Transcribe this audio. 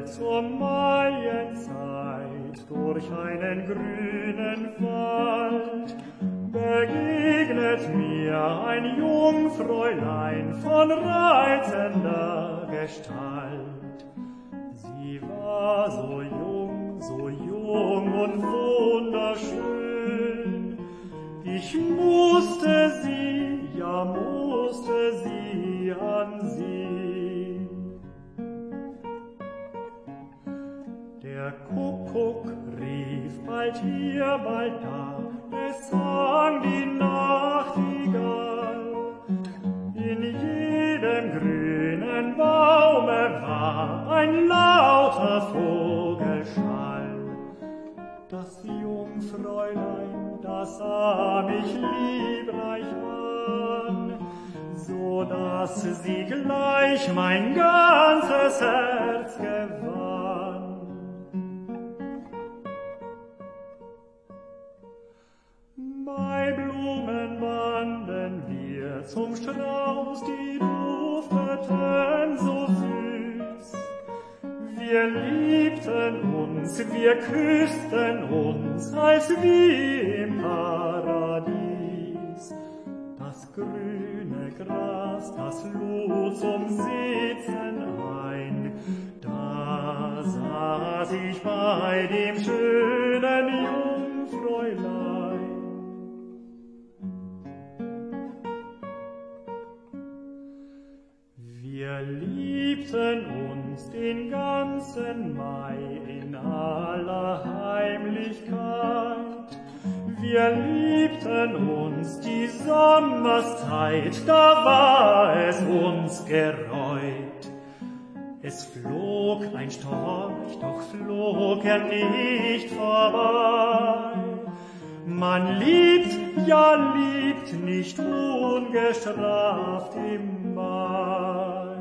zur Maienzeit durch einen grünen Wald begegnet mir ein Jungfräulein von reizender Gestalt. Sie war so jung und wunderschön, ich musste sie ansehen. Der Kuckuck rief bald hier, bald da, es sang die Nachtigall. In jedem grünen Baume war ein lauter Vogelschall. Das Jungfräulein, das sah mich liebreich an, so dass sie gleich mein ganzes Herz gewann. Bei Blumen banden wir zum Strauß, die dufteten so süß. Wir liebten uns, wir küssten uns, als wie im Paradies. Das grüne Gras, das lud zum Sitzen ein, da saß ich bei dem schönen Jungfräulein. Wir liebten uns den ganzen Mai in aller Heimlichkeit. Wir liebten uns die Sommerszeit, da war es uns gereut. Es flog ein Storch, doch flog er nicht vorbei. Man liebt, ja liebt nicht ungestraft im Mai.